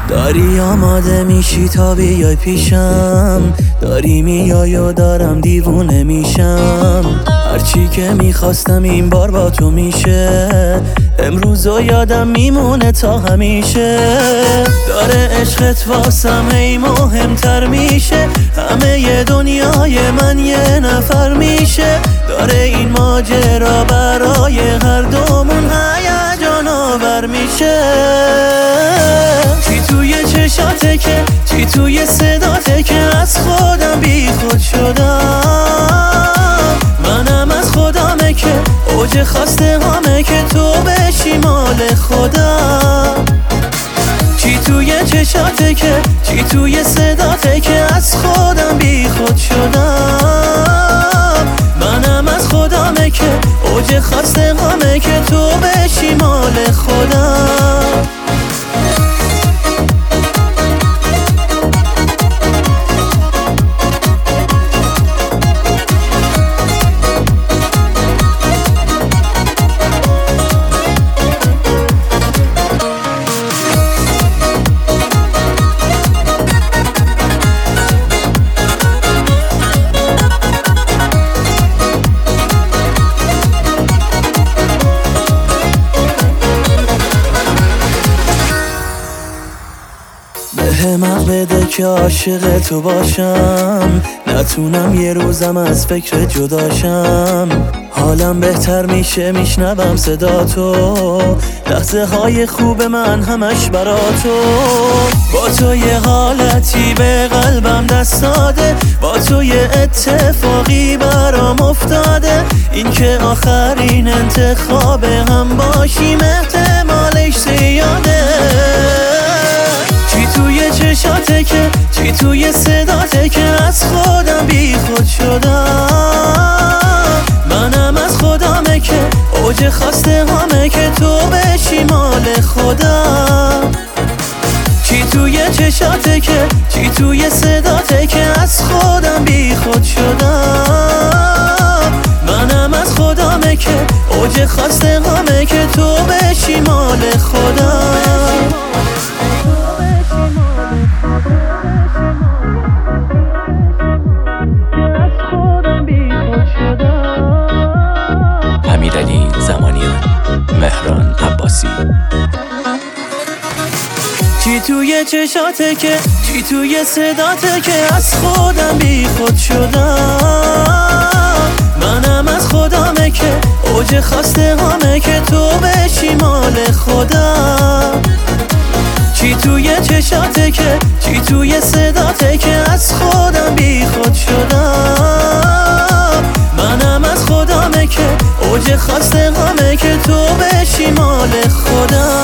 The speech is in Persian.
داری آماده میشی تا بیای پیشم، داری میای و دارم دیوونه میشم. هرچی که میخواستم این بار با تو میشه، امروز و یادم میمونه تا همیشه. داره عشقت واسم هی مهمتر میشه، همه ی دنیای من یه نفر میشه. داره این ماجرا برای هر دومون هیجان آور میشه. چی توی چشاته که، چی توی صداته که از خودم بی خود شدم. منم از خودمه که اوج خواسته همه که تو بشی مال خودم. چی توی چشاته که، چی توی صداته که از خودم بی خود شدم. منم از خودمه که اوج خواسته همه که تو بشی مال خودم. به من بده که عاشق تو باشم، نتونم یه روزم از فکر جداشم. حالم بهتر میشه میشنوم صدا تو، لحظه های خوب من همش برا تو. با تو یه حالتی به قلبم دست داده، با تو یه اتفاقی برام افتاده. این که آخرین انتخاب هم باشیم احتمالش زیاده. چی توی چشاته که، چی توی صداته که از خودم بی خود شدم. منم از خودمه که اوج خواسته همه که تو بشی مال خودم. چی توی چشاته که، چی توی صداته که از خودم بی خود شدم. منم از خودمه که اوج خواسته همه که تو بشی مال خودم. امیرعلی زمانیان، مهران عباسی. چی توی چشاته که، چی توی صداته که از خودم بی خود شدم. منم از خودمه که اوج خواسته همه که تو بشی مال خودم. چی توی چشاته که، چی توی صداته که از خودم بی خود شدم. منم از خودمه که اوج خواسته همه که تو بشی مال خودم.